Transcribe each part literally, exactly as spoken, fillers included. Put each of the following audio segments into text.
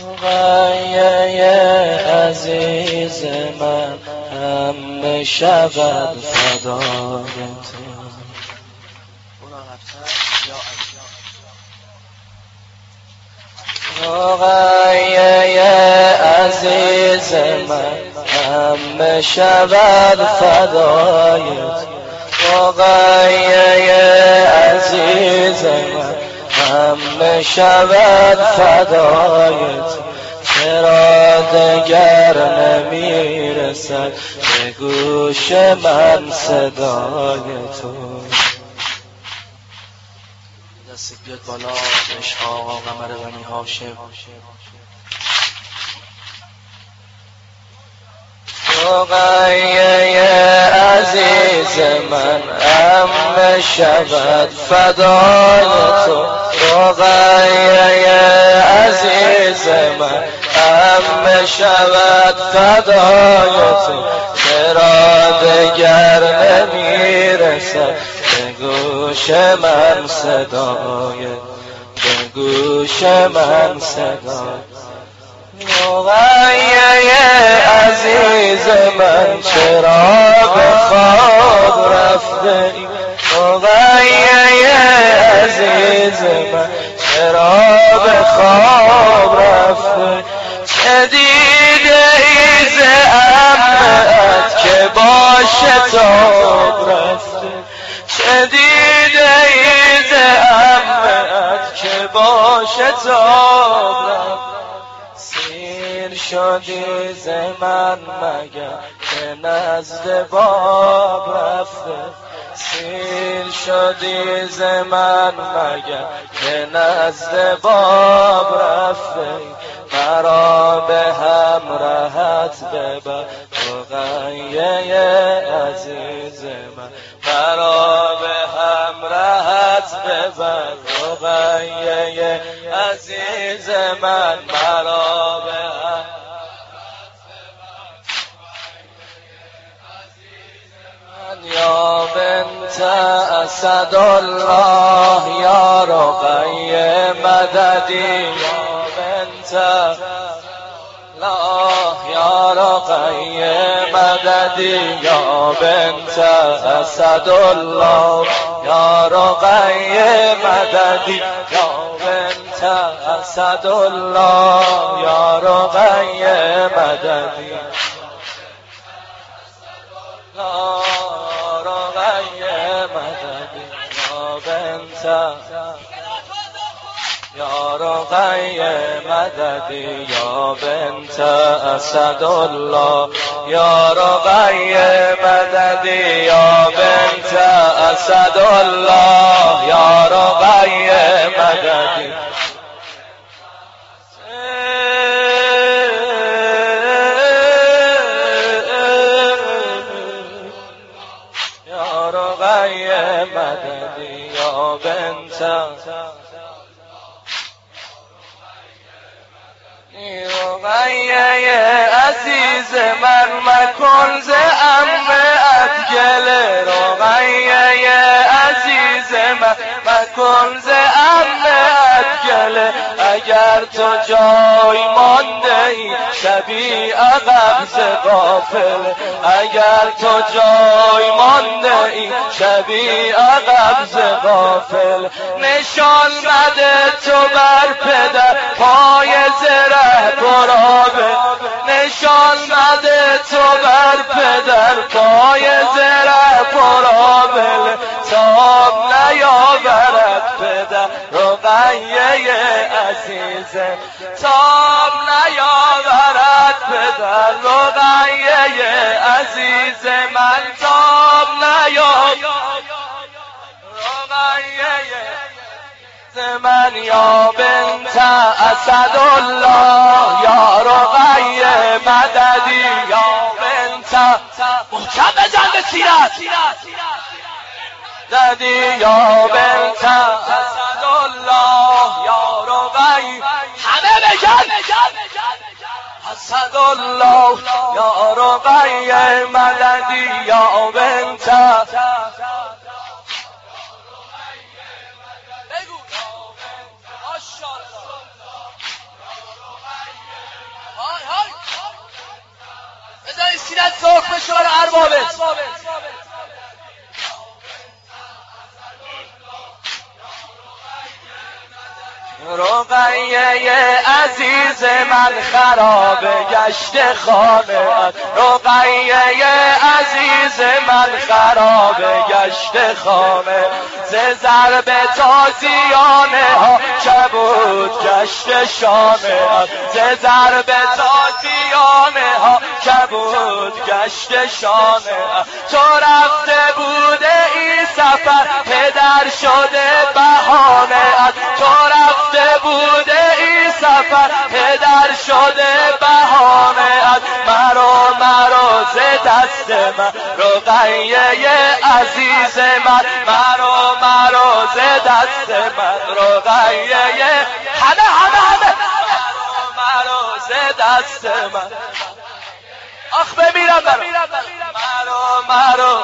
رقیه عزیز من همه شود فدای تو. رقیه عزیز من همه شود فدای تو. رقیه عزیز من همه شود فدای تو. چرا دگر نمیرسد به گوش من صدای تو. دست بیاد بالا عشق آقا قمر بنی هاشم. رقیه عزیز من همه شود فدای تو. رقیه عزیز من همه شود فدای تو. چرا دگر نمیرسد به گوش من صدای به گوش من صدای. رقیه عزیز من چرا به خواب رفته ای. رقیه عزیز من چرا به خواب رفته. چه دیده ای ز عمت که با شتاب رفته. چه دیده ای ز عمت که با شتاب رفته. سیر شدی ز من مگر که نزد باب رفته. سیر شدی ز من مگر که نزد باب رفته. مرا به همراهت ببر رقیه عزیز من. مرا به همراهت ببر رقیه عزیز من. مرا به یا بنت اسد الله یا رقیه مددی. یا بنت الله یا رقیه مددی. یا بنت اسد الله یا رقیه مددی. یا بنت اسد الله یا رقیه مددی. یا رقیه مددی. یا بنت اسد الله یا رقیه مددی. یا بنت اسد الله یا رقیه مددی. یا رقیه مددی. یا بنت رقیه عزیز من مکن ز عمت گله. رقیه عزیز من مکن ز عمت گله. اگر تو جای مانده ای شبی عقب ز غافله. اگر تو جای مانده ای شبی عقب ز غافله. نشان بده تو بر پدر پای زره قرابه. نشان بده تو بر پدر پای زره قرابه. تاب نیاورد پدر رقیه عزیز. تاب نیاورد پدر رقیه عزیز من. تاب نیاورد رقیه من. یا بنت اسد الله یا رقیه مددی. یا بنت محکم بزن به سیرت ددی. یا بنت اسد الله یا رقیه. همه بگن اسد الله یا رقیه مددی. یا بنت بذاری سینت سرخ بشه برای اربابت. رقیه عزیز من خراب گشت خانه، رقیه عزیز من خراب گشت خانه، ز ضرب تازیانه ها کبود گشت شانه، ز ضرب تازیانه ها کبود گشت شانه. تو رفته بوده این سفر پدر شده بهانه، تو رفته بوده این سفر پدر شده بهانه. مرو مرو ز دست من رقیه عزیز من، مرو مرو ز دست من رقیه، همه همه همه مرو مرو ز دست من. آخ بمیرم مرو مرو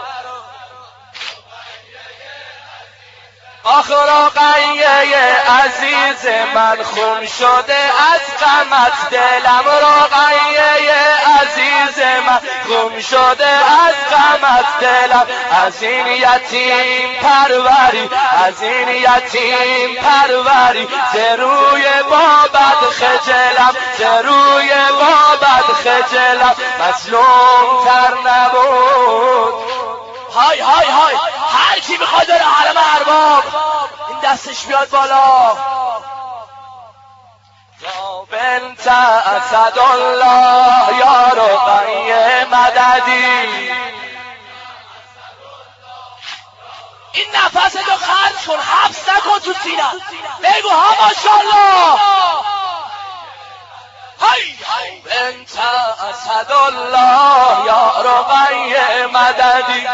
آخ رقیه عزیز من خون شده از غمت دلم، رقیه عزیز من خون شده از غمت دلم. از این یتیم پروری، از این یتیم پروری، ز روی بابت خجلم، ز روی بابت خجلم. مظلوم تر نبود. های های های هر کی میخواد داره حرم ارباب این دستش بیاد بالا. یا بنت اسدالله یا رقیه مددی، این نفس تو خرج کن، حبس نکن تو سینه، بگو ها ماشاءالله. های بنت اسدالله یا رقیه مددی،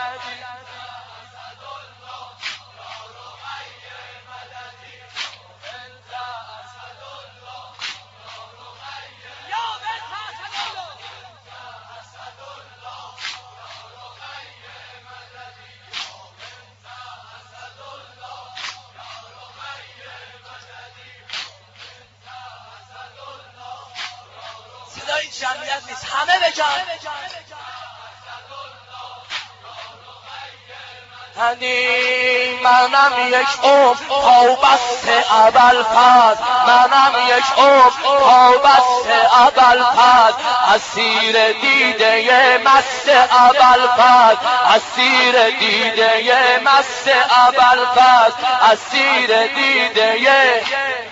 صدای جمعیت نیست، همه بگن هنی منم یک عمر پابست ابوالفضل، منم یک عمر پابست ابوالفضل، اسیر دیده مست ابوالفضل، اسیر دیده مست ابوالفضل، اسیر دیده.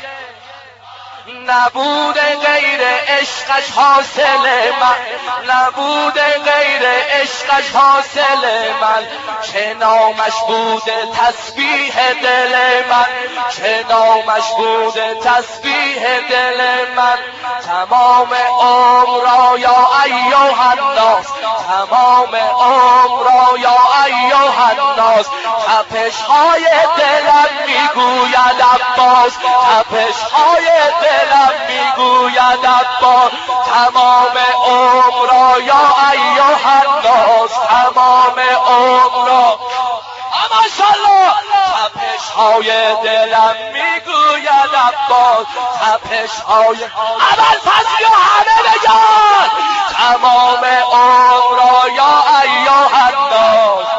نبود غیر عشقش حاصل من، نبود غیر عشقش حاصل من، چه نامش بوده تسبیح دل من، چه نامش بوده تسبیح دل من. تمام عمر را یا ایها الناس، تمام عمر را یا ایها الناس، تپش های دلم میگوید عباس، تپش های دلم میگوید عباس. تمام عمر را یا ایها الناس، تمام عمر را ماشاءالله، تپش های دلم میگوید عباس، تپش های ابوالفضل یا همه بگن تمام عمر را یا ایها الناس.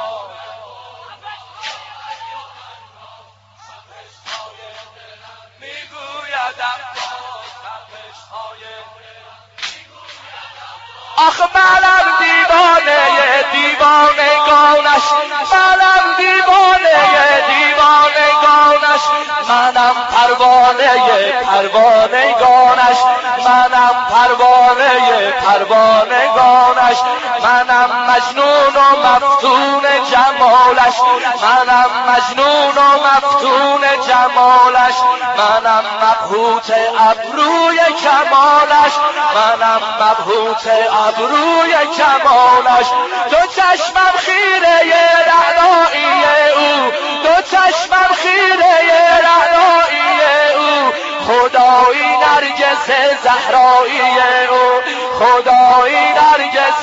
آخ منم دیوانه دیوانگانش، منم دیوانه دیوانگانش، منم پروانه پروانگانش، منم پروانه پروانگانش، منم مجنون و مفتون جمالش، منم مجنون و مفتون جمالش، منم مبهوت ابروی کمالش، منم مبهوت ابروی کمالش. دو چشمم خیره رعنایی او، دو چشمم خیره رعنایی او، خدایی نرگس زهرایی او، خدایی نرگس.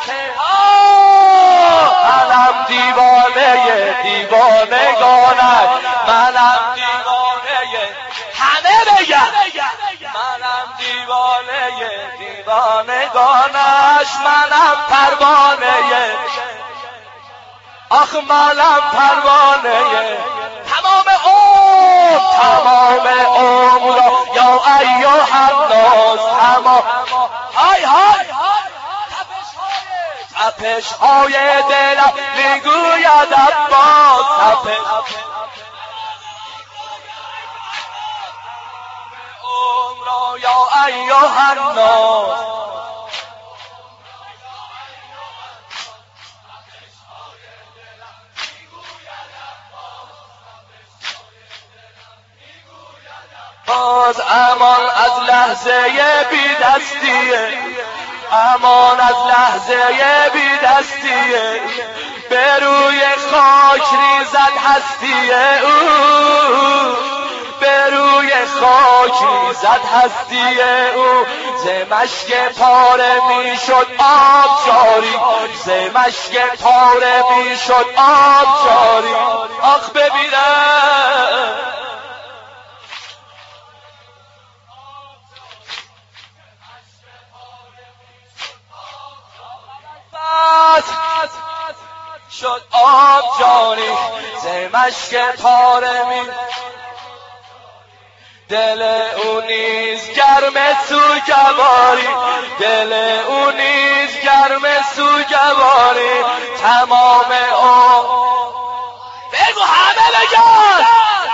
منم دیوانه دیوانگانم، منم دیوانه، همه بگن منم دیوانه دیوانه دیوانگانش منم پروانه آخ منم پروانه تمام عمر تمام عمر یا ایها الناس تمام های های تپش های دلم میگوید عباس تپش عمر یا ایها الناس باز امان از لحظه بی دستیه امان از لحظه بی دستیه به روی خاک ریزد هستیه او به روی خاک ریزد هستیه او ز مشک پاره می شد آب جاری ز مشک پاره می شد آب جاری آخ ببینم شد آب جاری ز مشک پاره می دل او نیز گرم سوگواری دل او نیز گرم سوگواری تمام او بگو همه بگن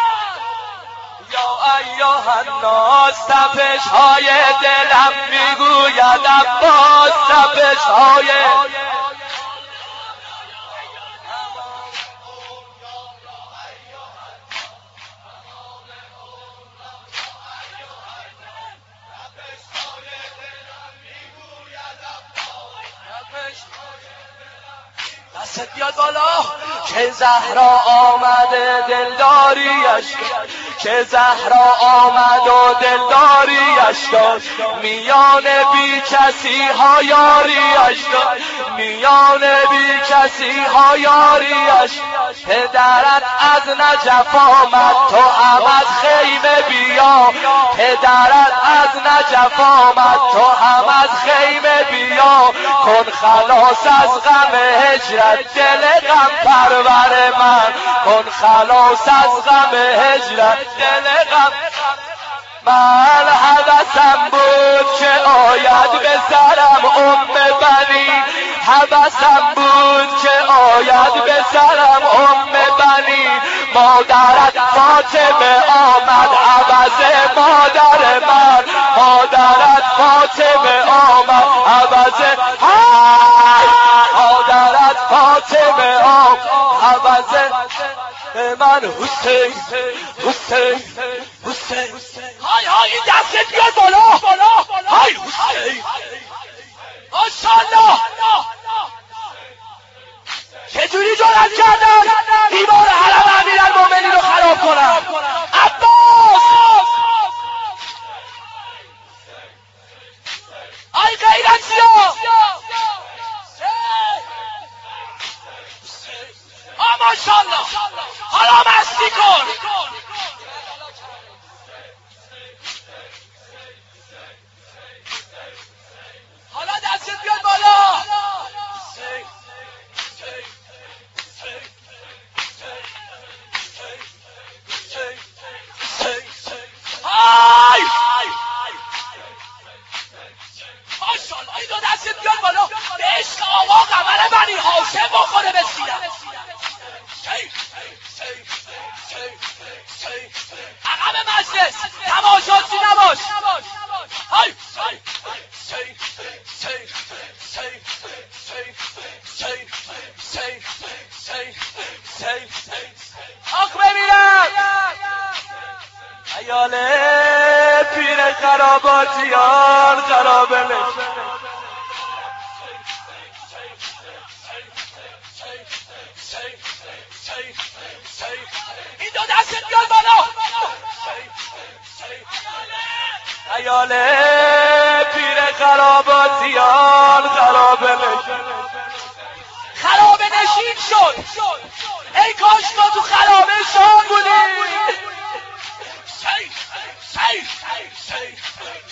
یا ایها الناس تپش های دلم میگوید عباس تپش های دست بیاد بالا که زهرا آمده دلداریش که زهرا آمد و دلداریش داشت میان بی کسی ها یاریش داشت میان بی کسی ها یاریش پدرت از نجف آمد تو هم از خیمه بیا پدرت از نجف آمد تو هم از خیمه بیا کن خلاص از غم هجرت دل غم پرور من کن خلاص از غم هجرت دل غم من حوثم بود که آید به سرم ام بنی حوثم بود که آید به سرم ام بنی مادرت فاطمه آمد عوض مادر من مادرت فاطمه آمد عوض مادرت فاطمه آمد عوض من حسین حسین حسین های های این دستت بیاد بالا های حسین ماشاءالله چجوری جرأت کردن دیوار حرم امیرالمومنین رو خراب کنن عباس ای غیرتیا آ ماشاءالله حالا مستی کن حالا دستت بیاد بالا های ماشاءالله این دو دستت بیاد بالا به عشق آقا قمر بنی هاشم بخوره به سینه عقب مجلس تماشاچی نباش های آخ ببینم ایال پیر خراباتیان خرابه این دو دستت بیاد بالا ایال پیر خراباتیان خرابه خرابه نشین شد ای کاش تو تو خرابه شام بودی